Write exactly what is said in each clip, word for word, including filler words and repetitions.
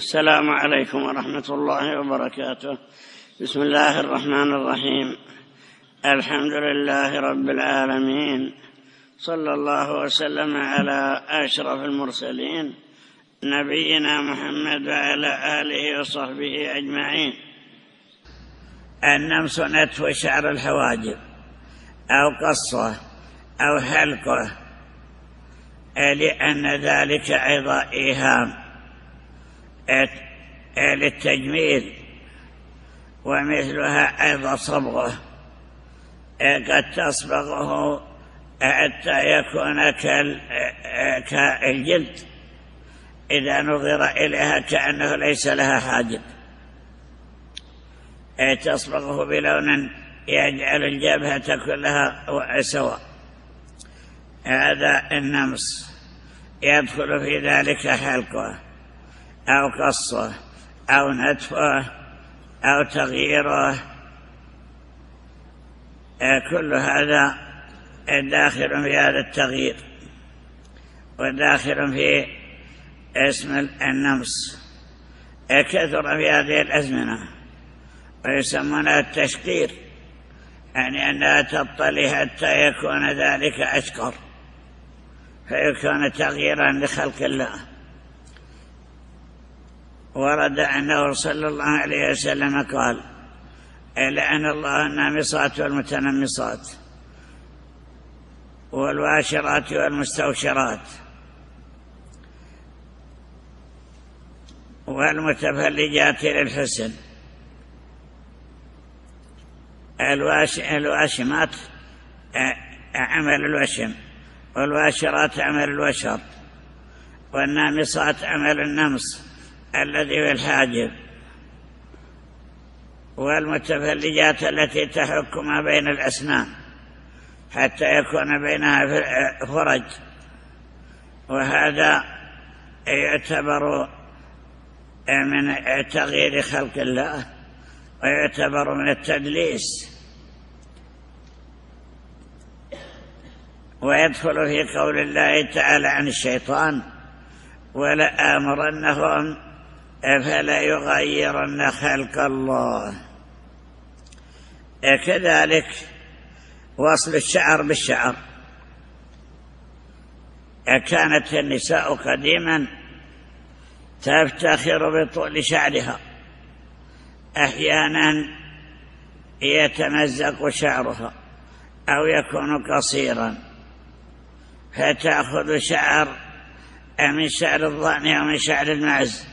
السلام عليكم ورحمة الله وبركاته. بسم الله الرحمن الرحيم. الحمد لله رب العالمين، صلى الله وسلم على أشرف المرسلين نبينا محمد وعلى آله وصحبه أجمعين. النمس نتف شعر الحواجب أو قصه أو حلقه، لأن ذلك أيضا إيهام للتجميل، ومثلها أيضا صبغه، قد تصبغه حتى يكون كالجلد إذا نظر إليها كأنه ليس لها حاجب، تصبغه بلون يجعل الجبهة كلها سواء. هذا النمس يدخل في ذلك حلقه أو قصه أو نتفه أو تغييره، كل هذا داخل في هذا التغيير وداخل في اسم النمس. كثر في هذه الأزمنة ويسمونها التشقير، يعني أنها تطلي حتى يكون ذلك أشقر، فيكون تغييرا لخلق الله. ورد أنه صلى الله عليه وسلم قال: لعن الله النامصات والمتنمصات والواشرات والمستوشرات والمتفلجات للحسن. الواش... الواشمات عمل الوشم، والواشرات عمل الوشر، والنامصات عمل النمص الذي في الحاجب، والمتفلجات التي تحك ما بين الأسنان حتى يكون بينها فرج، وهذا يعتبر من تغيير خلق الله ويعتبر من التدليس. ويدخل في قول الله تعالى عن الشيطان: ولآمرنهم فلا يغيرن خلق الله. كذلك وصل الشعر بالشعر. كانت النساء قديما تفتخر بطول شعرها، أحيانا يتمزق شعرها أو يكون قصيرا، فتأخذ شعر من شعر الضأن أو من شعر المعز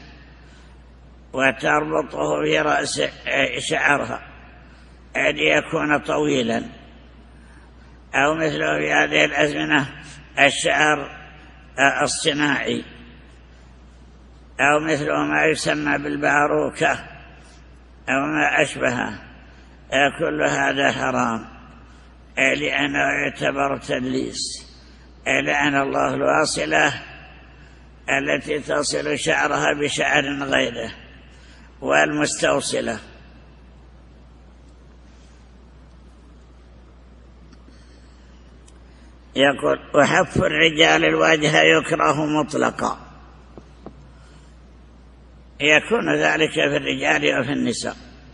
وتربطه في رأس شعرها ليكون طويلا، أو مثله في هذه الأزمنة الشعر الصناعي، أو مثله ما يسمى بالباروكة أو ما أشبهه. كل هذا حرام لأنه يعتبر تدليس. لعن الله الواصلة التي تصل شعرها بشعر غيره، والمستوصلة. يقول: وحف الرجال الوجه يكره مطلقا. يكون ذلك في الرجال وفي النساء.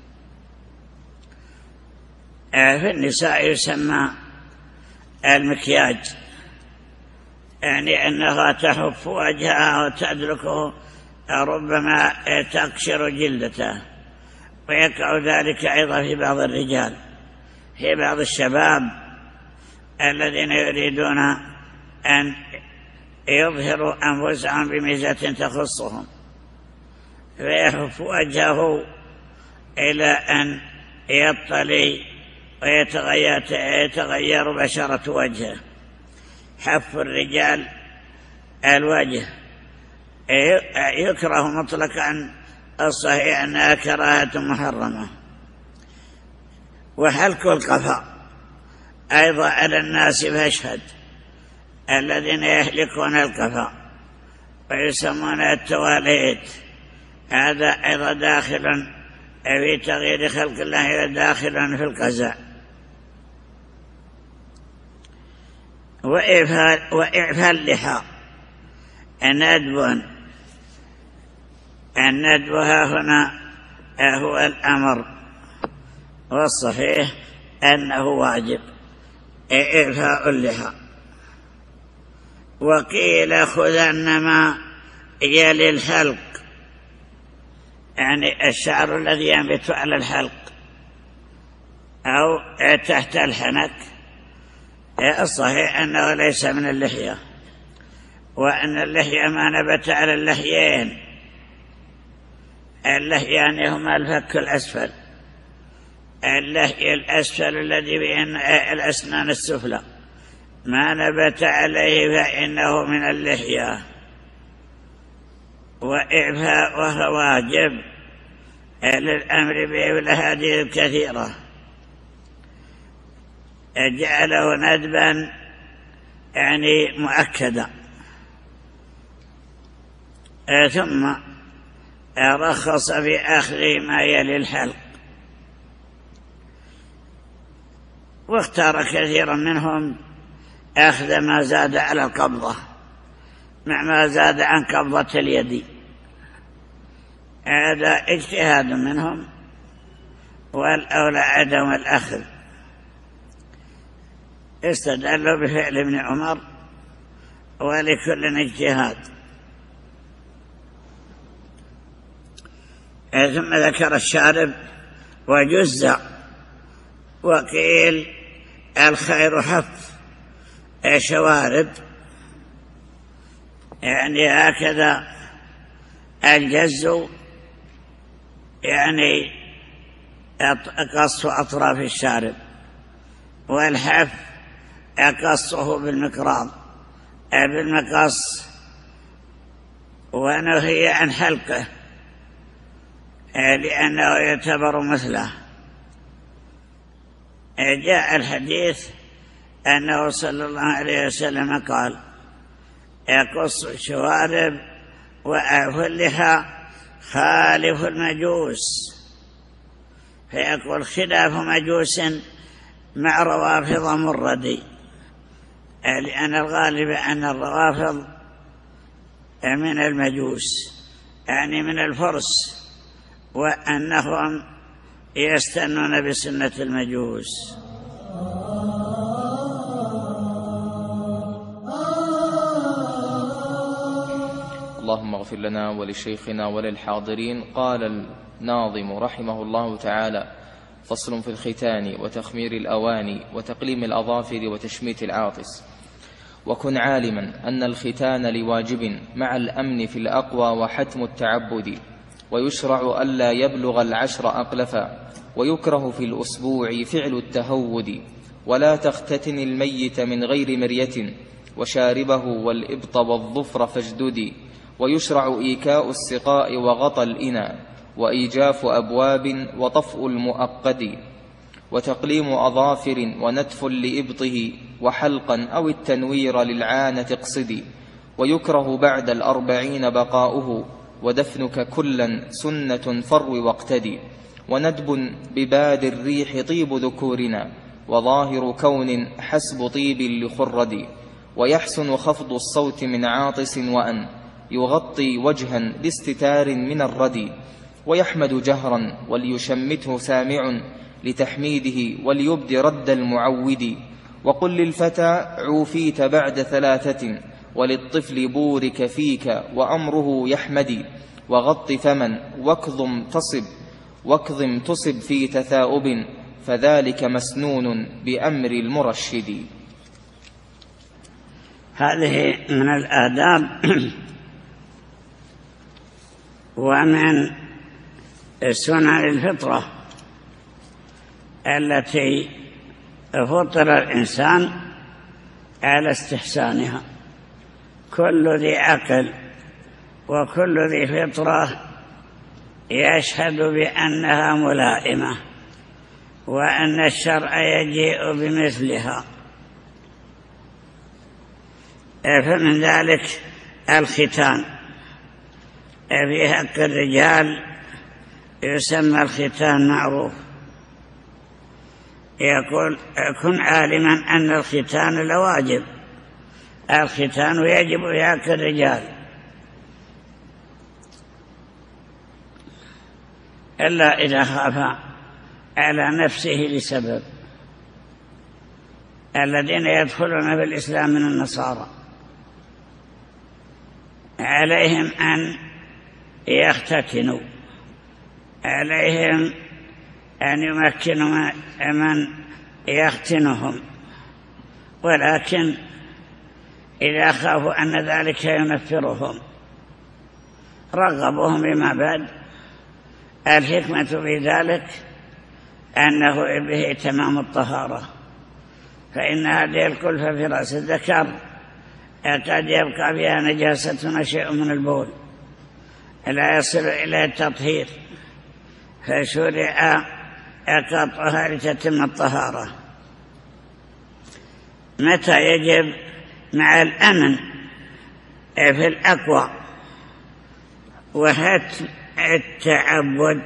في النساء يسمى المكياج، يعني أنها تحف وجهها وتدركه، ربما تقشر جلدته. ويقع ذلك أيضا في بعض الرجال، في بعض الشباب الذين يريدون أن يظهروا أنفسهم بميزة تخصهم، فيحف وجهه إلى أن يطلي ويتغير بشرة وجهه. حف الرجال الوجه يكره مطلقا، الصحيح أنها كراهة محرمة. وحلق القفا أيضا على الناس فاشهد، الذين يحلقون القفا ويسمون التواليت، هذا أيضا داخل في تغيير خلق الله وداخل في القزع. وإعفاء اللحى ندب الندب هنا هو الأمر، والصحيح أنه واجب إعفاء اللحى. وقيل خذن ما يلي الحلق، يعني الشعر الذي ينبت على الحلق أو تحت الحنك. الصحيح أنه ليس من اللحية، وأن اللحية ما نبت على اللحيين. اللحيان هما الفك الأسفل، اللحي الأسفل الذي بين الأسنان السفلى ما نبت عليه فإنه من اللحية، وإعفاؤها واجب للأمر به والأحاديث الكثيرة جعله ندبا يعني مؤكدا. ثم رخص في أخذ ما يلي الحلق، واختار كثيرا منهم أخذ ما زاد على القبضة مع ما زاد عن قبضة اليد. هذا اجتهاد منهم، والأولى عدم الأخذ. استدلوا بفعل ابن عمر، ولكل اجتهاد. ثم ذكر الشارب وجزع، وقيل الخير حف شوارب، يعني هكذا الجز يعني قص أطراف الشارب، والحف قصه بالمقراض بالمقص، ونهي عن حلقه لأنه يعتبر مثله. جاء الحديث أنه صلى الله عليه وسلم قال: يقص الشوارب وأعفوا اللحى خالف المجوس. فيقول خلاف مجوس مع روافض مردي، لأن الغالب أن الروافض من المجوس، يعني من الفرس، وأنهم يستنون بسنة المجوس. اللهم اغفر لنا ولشيخنا وللحاضرين. قال الناظم رحمه الله تعالى: فصل في الختان وتخمير الأواني وتقليم الأظافر وتشميت العاطس. وكن عالما أن الختان لواجب مع الأمن في الأقوى وحتم التعبد، ويشرع ألا يبلغ العشر أقلفا، ويكره في الأسبوع فعل التهود. ولا تختتن الميت من غير مرية، وشاربه والإبط والظفر فاجددي. ويشرع إيكاء السقاء وغطى الإناء، وإيجاف أبواب وطفء المؤقد، وتقليم أظافر ونتف لإبطه، وحلقا أو التنوير للعانة اقصدي. ويكره بعد الأربعين بقاؤه، ودفنك كلا سنة فر واقتدي. وندب بباد الريح طيب ذكورنا، وظاهر كون حسب طيب لخرد. ويحسن خفض الصوت من عاطس، وأن يغطي وجها لاستتار من الردي. ويحمد جهرا وليشمته سامع لتحميده، وليبد رد المعود. وقل للفتى عوفيت بعد ثلاثة، وللطفل بورك فيك وأمره يحمدي. وغط فمن واكظم تصب واكظم تصب في تثاؤب، فذلك مسنون بأمر المرشد. هذه من الآداب ومن سنن الفطرة التي فطر الإنسان على استحسانها. كل ذي عقل وكل ذي فطرة يشهد بأنها ملائمة، وأن الشرع يجيء بمثلها. فمن ذلك الختان. في حق الرجال يسمى الختان معروف. يقول: كن عالما أن الختان لواجب. الختان يجب في حق الرجال، إلا إذا خاف على نفسه لسبب. الذين يدخلون في الإسلام من النصارى عليهم أن يختتنوا، عليهم أن يمكنوا من يختنهم، ولكن إذا خافوا أن ذلك ينفرهم رغبوهم بما بعد. الحكمة في ذلك أنه به تمام الطهارة، فإن هذه الكلفة في رأس الذكر قد يبقى فيها نجاسة شيء من البول لا يصل إلى التطهير، فشرع قطعها لتتم الطهارة. متى يجب؟ مع الأمن في الأقوى وحتم التعبد،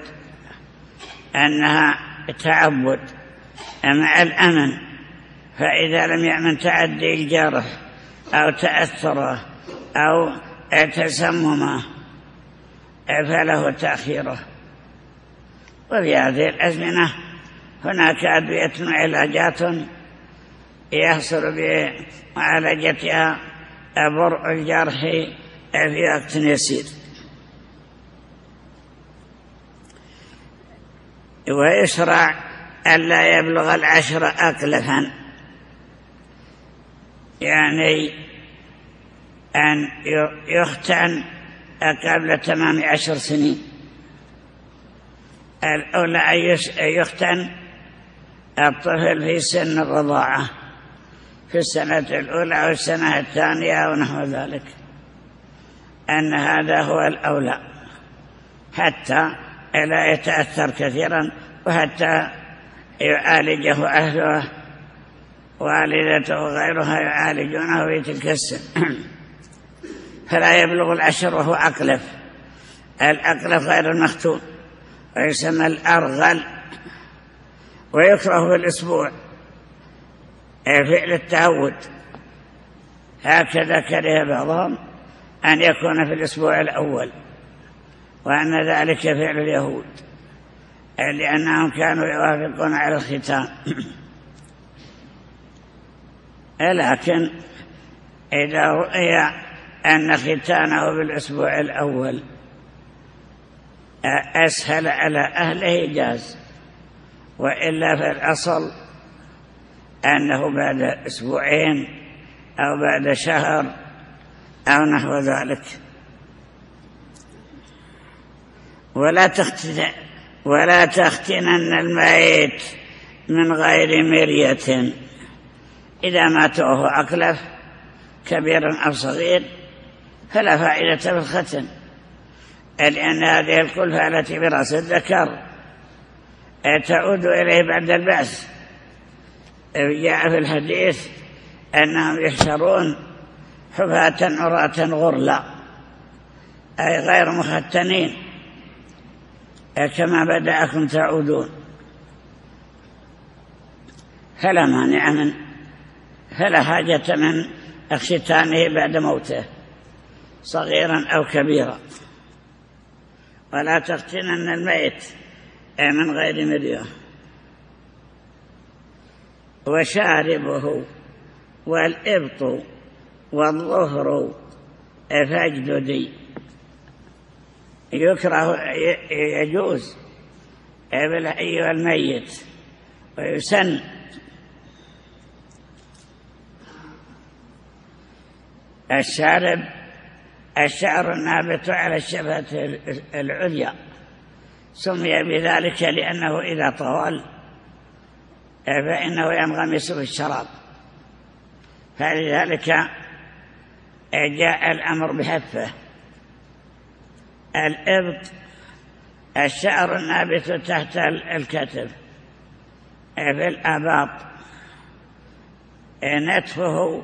أنها تعبد مع الأمن، فإذا لم يأمن تعدي الجرح أو تأثره أو تسممه فله تأخيره. وفي هذه الأزمنة هناك أدوية وعلاجات يحصل بمعالجتها برء الجرح في وقت يسير. ويشرع ألا يبلغ العشر أكلفا، يعني أن يختن قبل تمام عشر سنين. الأولى أن يختن الطفل في سن الرضاعة في السنة الأولى أو السنة الثانية أو نحو ذلك، أن هذا هو الأولى حتى لا يتأثر كثيرا، وحتى يعالجه أهله والدته وغيرها يعالجونه في تلك السن. فلا يبلغ العشر وهو أقلف. الأقلف غير المختون ويسمى الأرغل، ويكره في الأسبوع فعل التعود. هكذا كره بعضهم أن يكون في الأسبوع الأول، وأن ذلك فعل اليهود لأنهم كانوا يوافقون على الختان. لكن إذا رؤي أن ختانه بالأسبوع الأول أسهل على أهله جاز، وإلا فالأصل أنه بعد أسبوعين أو بعد شهر أو نحو ذلك. ولا تختن ولا تختنن الميت من غير مرية. إذا مات وهو أكلف كبير أو صغير فلا فائدة في الختن، لأن هذه الكلفة التي برأس الذكر تعود إليه بعد البعث. جاء في الحديث أنهم يحشرون حفاة عراة غرلا، أي غير مختنين، كما بدأكم تعودون. فلا مانع من فلا حاجة من اختتانه بعد موته صغيرا أو كبيرا. ولا تختنن الميت من غير مرية. وشاربه والإبط والظهر فاجددي. يكره يجوز بالحي والميت، ويسن الشارب الشعر النابت على الشفة العليا، سمي بذلك لأنه إذا طول فإنه ينغمس في الشراب، فلذلك جاء الأمر بحفه. الإبط الشعر النابت تحت الكتف في الآباط، نتفه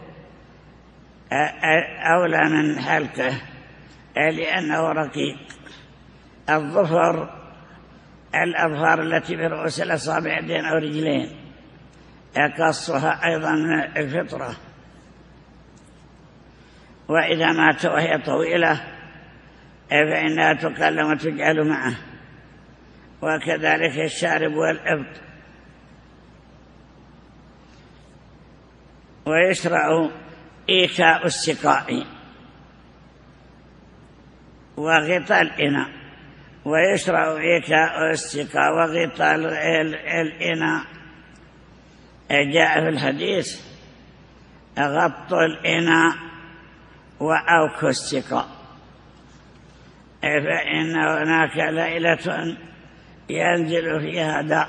أولى من حلقه لأنه رقيق. الظفر الأظفار التي برؤوس الأصابع يدين أو رجلين يقصها أيضا من الفطرة. وإذا مات وهي طويلة فإنها تقلم وتجعل معه، وكذلك الشارب والإبط. ويشرع إيكاء السقاء وغطاء الإناء ويشرع إيكاء السقاء وغطاء الإناء. جاء في الحديث غطوا الإناء وأوكوا السقاء، فإن هناك ليلة ينزل فيها داء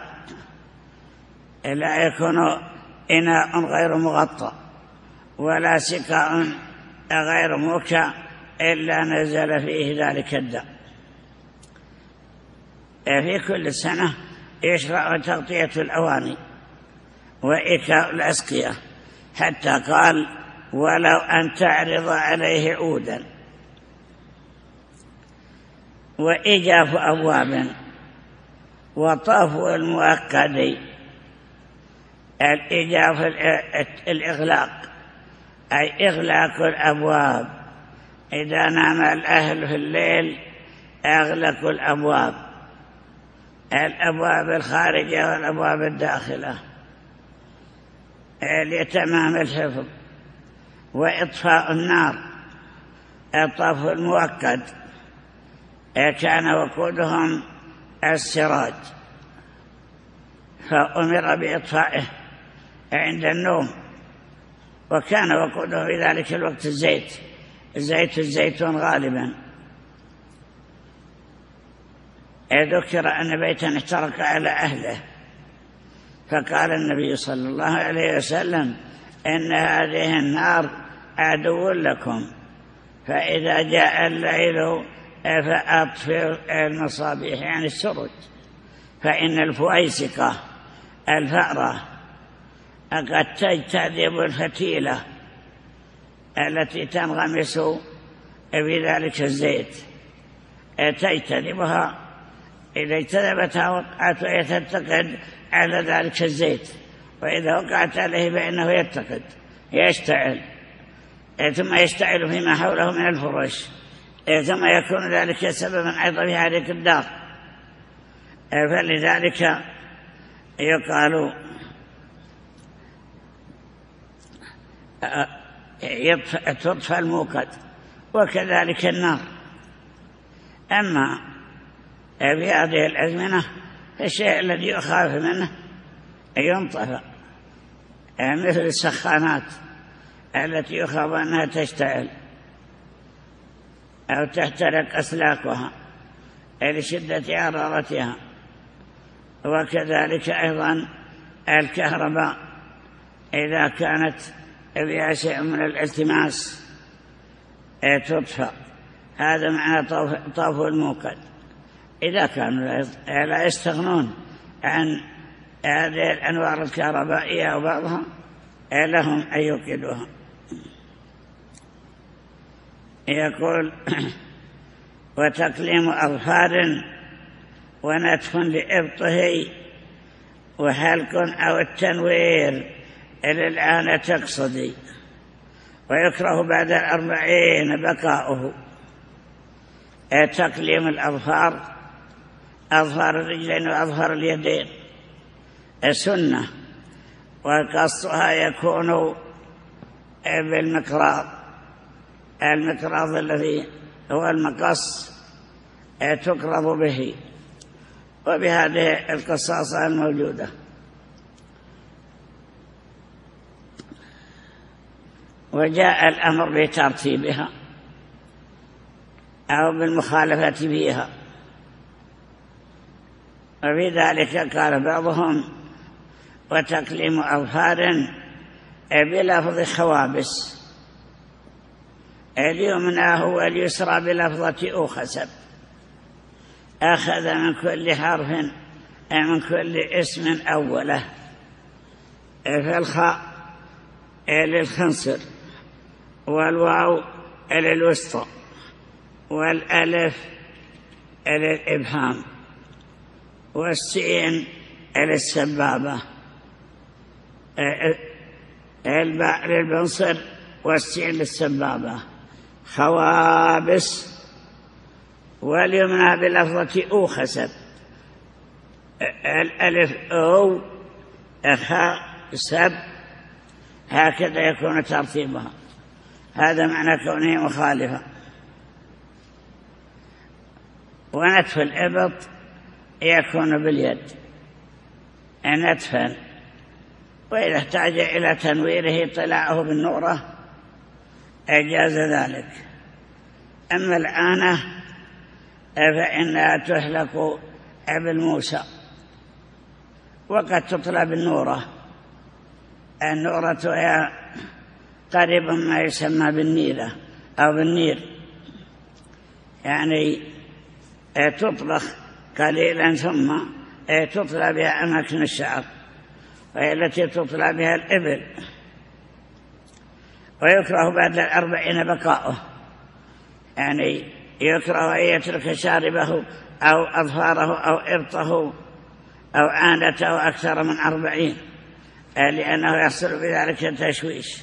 لا يكون إناء غير مغطى ولا سقاء غير موكى إلا نزل فيه ذلك الداء. في كل سنة يشرع تغطية الأواني وإيكاء الأسقية، حتى قال ولو أن تعرض عليه عودا. وإجاف أبواب وطاف المؤكد. الإجاف الإغلاق أي إغلاق الأبواب، إذا نام الأهل في الليل أغلقوا الأبواب، الأبواب الخارجة والأبواب الداخلة لتمام الحفظ. وإطفاء النار الطفء المؤكد، كان وقودهم السراج فأمر بإطفائه عند النوم، وكان وقوده في ذلك الوقت الزيت زيت الزيتون غالبا. ذكر أن بيتا احترق على أهله فقال النبي صلى الله عليه وسلم إن هذه النار عدو لكم، فإذا جاء الليل فأطفئوا المصابيح يعني السرج، فإن الفويسقة الفأرة قد تجتذب الفتيلة التي تنغمس في ذلك الزيت، تجتذبها، إذا اجتذبتها وقعت وهي تتقد على ذلك الزيت، وإذا وقعت عليه فإنه يتقد يشتعل، ثم يشتعل فيما حوله من الفرش، ثم يكون ذلك سببا أيضا في هذه الدار. فلذلك يقال تطفى الموقد، وكذلك النار. أما في هذه الأزمنة الشيء الذي يخاف منه ينطفى، مثل السخانات التي يخاف أنها تشتعل أو تحترق أسلاكها لشدة حرارتها. وكذلك أيضا الكهرباء إذا كانت فيها شيء من الالتماس تطفى، هذا معنى طاف الموقد. إذا كانوا لا يستغنون عن هذه الأنوار الكهربائية أو بعضها لهم أن يوقدوها. يقول وتقليم أظفار ونتف لإبطه وحلق أو التنوير إلى الآن تقصدي، ويكره بعد الأربعين بقاؤه. تقليم الأظفار، أظفار الرجلين وأظفار اليدين سنة، وقصها يكون بالمقراض، المقراض الذي هو المقص تقرض به، وبهذه القصاصة الموجودة. وجاء الأمر بترتيبها أو بالمخالفة فيها، وفي ذلك قال بعضهم وتقليم أظفار بلفظ خوابس، اليمنى هو اليسرى بلفظة أوخسب، أخذ من كل حرف من كل اسم أوله، فالخاء للخنصر، والواو للوسطى، والألف للإبهام، والسين للسبابة، الباء للبنصر والسين للسبابة، خوابس. واليمنى بلفظة أوخسب، الألف أو أخاء سب، هكذا يكون ترتيبها. هذا معنى كونه مخالفا. ونتف الإبط يكون باليد نتفا، وإذا احتاج إلى تنويره طلاعه بالنورة أجاز ذلك. أما الآنة فإنها تحلق بالموسى، وقد تطلى بالنورة. النورة هي قريبا ما يسمى بالنيرة أو بالنير، يعني تطلق قليلا ثم تطلى بها أماكن الشعر، وهي التي تطلى بها الإبل. ويكره بعد الأربعين بقاؤه، يعني يكره أن يترك شاربه أو أظفاره أو إبطه أو عانته أكثر من أربعين، لأنه يحصل بذلك تشويش.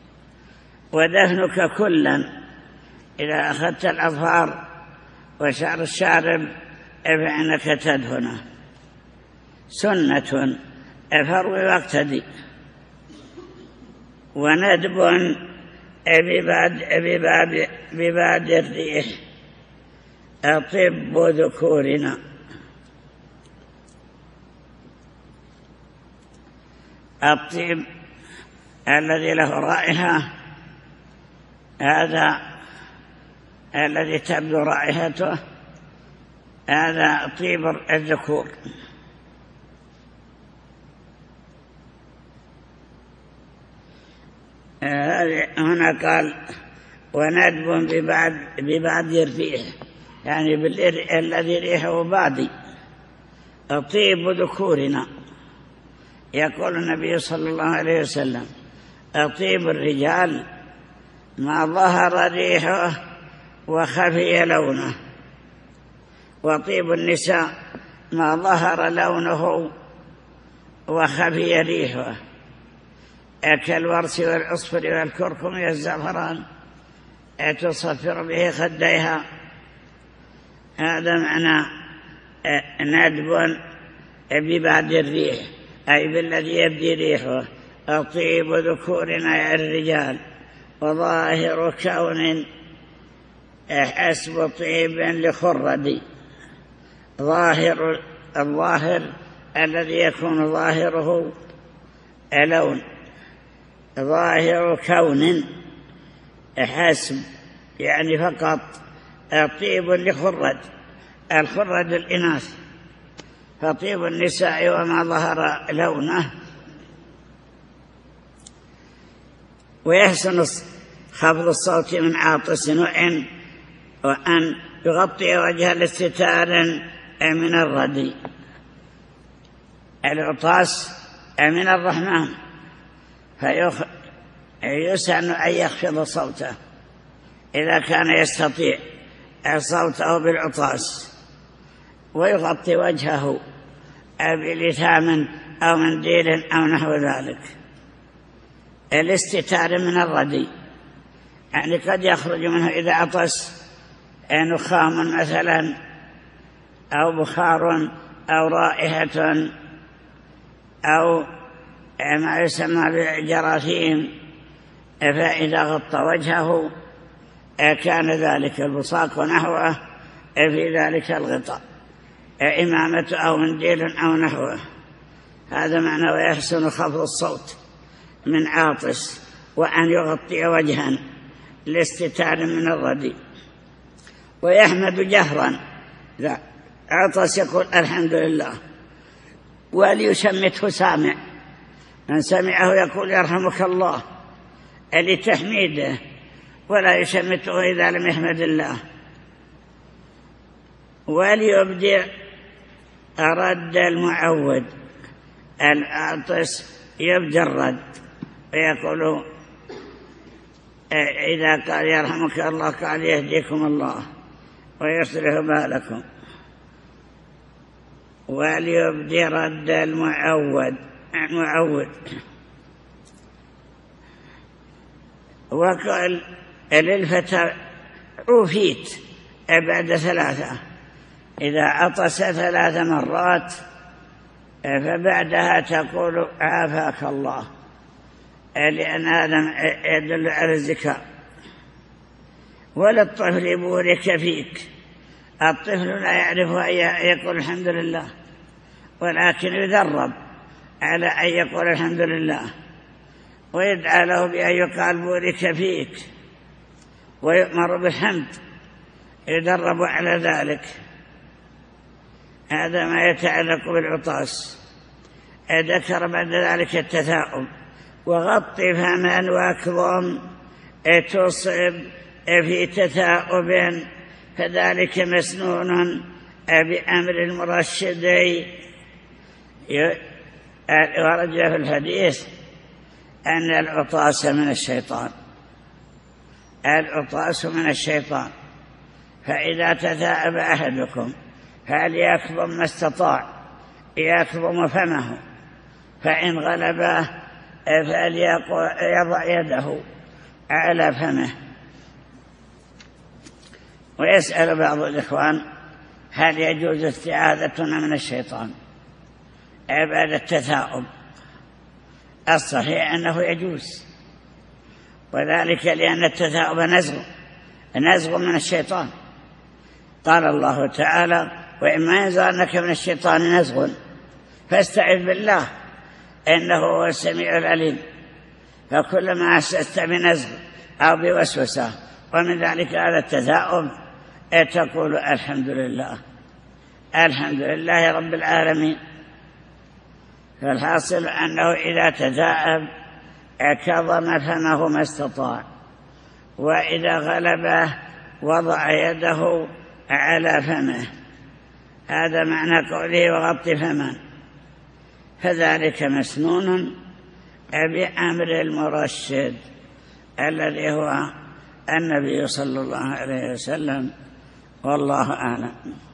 ودفنك كلا، إذا أخذت الأظفار وشعر الشارب فإنك تدفنه سنة، فروي واقتدي. وندب بباد, بباد, بباد الريح أطب ذكورنا. الطيب الذي له رائحة، هذا الذي تبدو رائحته، هذا طيب الذكور. هنا قال وندب ببعد, ببعد الريح، يعني بالريح الذي ريحه بادي. طيب ذكورنا، يقول النبي صلى الله عليه وسلم طيب الرجال ما ظهر ريحه وخفي لونه، وطيب النساء ما ظهر لونه وخفي ريحه، كالورس والعصفر والكركم والزعفران تصفر به خديها. هذا معنى ندب ببعد الريح، أي بالذي يبدي ريحه. طيب ذكورنا الرجال، وظاهر كون حسب طيب لخردي. ظاهر الظاهر الذي يكون ظاهره لون، ظاهر كون حسب يعني فقط طيب لخرد. الخرد الإناث، فطيب النساء وما ظهر لونه. ويحسن خفض الصوت من عاطس، وإن وأن يغطي وجه الاستتار من الردي. العطاس من الرحمن، فيسن أن يخفض صوته إذا كان يستطيع صوته بالعطاس، ويغطي وجهه بلثام أو منديل أو نحو ذلك. الاستتار من الردي، يعني قد يخرج منه إذا عطس نخام مثلا أو بخار أو رائحة أو ما يسمى بالجراثيم، فإذا غطى وجهه كان ذلك البصاق ونحوه في ذلك الغطاء، إمامة أو منديل أو نحوه. هذا معنى ويحسن خفض الصوت من عاطس، وأن يغطي وجها لاستتار من الردي. ويحمد جهرا، لا عطس يقول الحمد لله، وليشمته سامع، من سمعه يقول يرحمك الله لتحميده، ولا يشمته إذا لم يحمد الله. وليبدع رد المعود، العاطس يبدأ الرد ويقول إذا قال يرحمك الله قال يهديكم الله ويصلح بالكم. وليبدي رد المعود المعود وقال للفتى عوفيت بعد ثلاثة، إذا عطس ثلاث مرات فبعدها تقول عافاك الله، لأن هذا يدل على الذكاء. وللطفل بورك فيك، الطفل لا يعرف أن يقول الحمد لله، ولكن يدرب على أن يقول الحمد لله، ويدعى له بأن يقال بورك فيك، ويؤمر بالحمد، يدرب على ذلك. هذا ما يتعلق بالعطاس. ذكر بعد ذلك التثاؤب، وغط فمن واكظم تصب في تثاؤب، فذلك مسنون بأمر المرشدي. ورد في الحديث أن العطاس من الشيطان، العطاس من الشيطان، فإذا تثاءب أحدكم فليكظم ما استطاع، يكظم فمه، فإن غلبه فليضع يده على فمه. ويسأل بعض الإخوان هل يجوز استعاذتنا من الشيطان بعد التثاؤب؟ الصحيح أنه يجوز، وذلك لأن التثاؤب نزغ نزغ من الشيطان. قال الله تعالى: وإما ينزغنك من الشيطان نزغ فاستعذ بالله إنه هو السميع العليم. فكلما أحسست بنزغ أو بوسوسة ومن ذلك هذا التثاؤب تقول الحمد لله، الحمد لله رب العالمين. فالحاصل أنه إذا تثاءب كظم فمه ما استطاع، وإذا غلبه وضع يده على فمه. هذا معنى قوله وغط فمه، فذلك مسنون بأمر المرشد الذي هو النبي صلى الله عليه وسلم، والله أعلم.